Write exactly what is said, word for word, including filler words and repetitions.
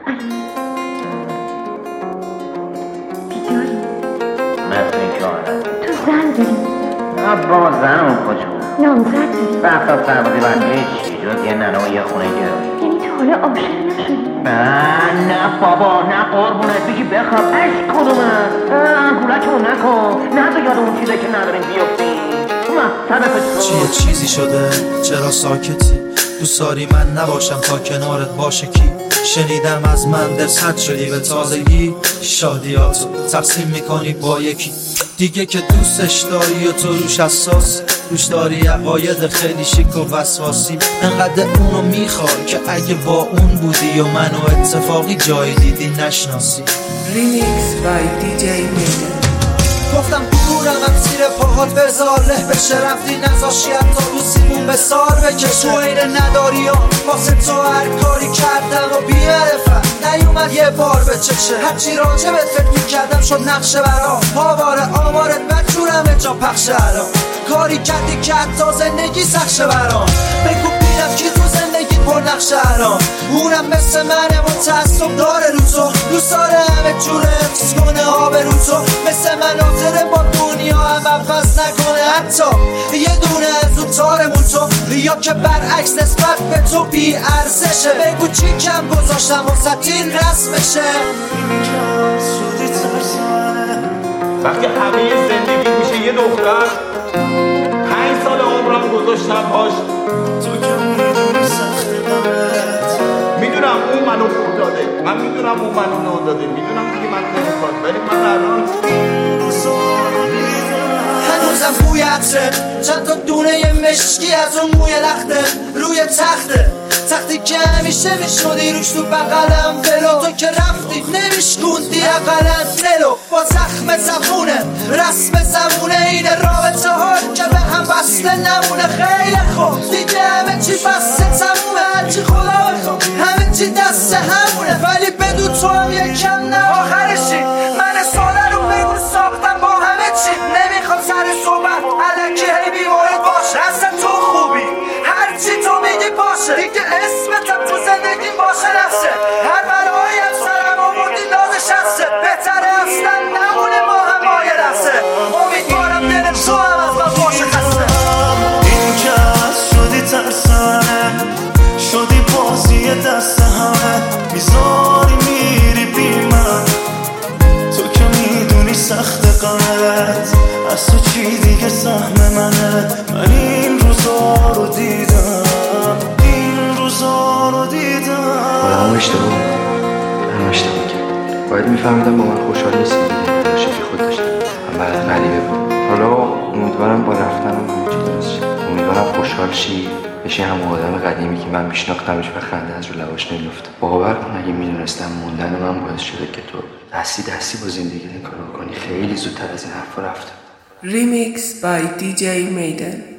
بیداری؟ مثل این که آره. تو زن داری؟ نه با زن اون کجا نامزد داری؟ وقتا سربازی برمیه چی جز یه ننه و یه خونه گروی. یعنی تو حالا عاشق نشدی؟ نه نه بابا نه قربونت بگی بخواب اش کدومه انگولکمون نکن نه تو یاد اون چیزه که نداریم بیفتی. چیه چیزی شده چرا ساکتی دوست داری من نباشم تا کنارت باشه کی شنیدم از من دل سرد شدی به تازگی شادیاتو تقسیم میکنی با یکی دیگه که دوستش داری و تو روش حساس روش داری عقاید خیلی شیک و وسواسی انقدر اونو میخوای که اگه با اون بودی و منو اتفاقی جای دیدی نشناسی. ریمیکس بای دی جی میدن. گفتم دورم زیر پاهات بذار له بشه رفتی نزاشی حتی رو سیمون به سار بکش تو اینه نداری ها واسه تو هر کاری کردم و بی‌معرفت نیومد یه بار به چشه هرچی راجبت فکر میکردم شد نقشه برام پاواره آمارت بدجورم جا پخشه الان کاری کردی که حتی زندگی سخشه برام بگو بینم کی تو زندگی پر نقشه الان اونم مثل منه متعصب داره رو تو دوست داره همه جوره حفظ کنه آب رو تو مثل مناظره با دنیا هم عوض نکنه حتی یه دونه از اون تارمون تو یا که برعکس نسبت به تو بی ارزشه بگو چی کم گذاشتم واسه این رسمشه وقتی همه زندگی میشه یه دختر پنج سال عمرم گذاشتم باش میدونم اون منو خور داده من میدونم اون منو نو داده میدونم دیگه من نمیخواد ولی من الان هنوزم بوی عطره چند تا دونه یه مشکی از اون موی لخته روی تخته تختی که همیشه میشنودی روش تو بقلم ولو تو که رفتی نمیشکوندی اقلن دلو با زخم زبونه رسم زبونه اینه رابطه ها که به هم بسته نمونه خیلی خوب دیگه همه چی بسته تمومه هرچی خدا بخوام همه چی دست همونه ولی بدون تو هم یکم نه آخرشی من ساله رو بگو ساختم با همه چی نمیخوام سر صحبت علکی هی بیمارد باشه اصلا تو خوبی هرچی تو میگی باشه دیگه اسمتم تو زندگی باشه نفسه هر بلایی هم سرم آوردی لازش هسته بهتره اصلا نمونه ما هم مایه رفته امیدوارم دل تو هم از من باشه خسته این که از شدی ترسانه شدی بازی دست همه میذاری میری بی من تو که میدونی سخت قمت از تو چی دیگه سهم منه من این روزا رو دیدم این روزا رو دیدم باید هم اشتباه هم اشتباه کرد باید میفهمیدم با من خوشحال نیستی دیگه شکلی خود داشتم من برات غریبه بود حالا امیدوارم با رفتنم همه چی درست شد امیدوارم خوشحال شی بشی همون آدم قدیمی که من میشناختمش و خنده از رو لباش نمیفته باور کن اگه میدونستم موندن من باعث شده که تو دستی دستی با زندگی این کارو بکنی خیلی زودتر از این حرفا رفتم. ریمیکس بای دی جی میدن.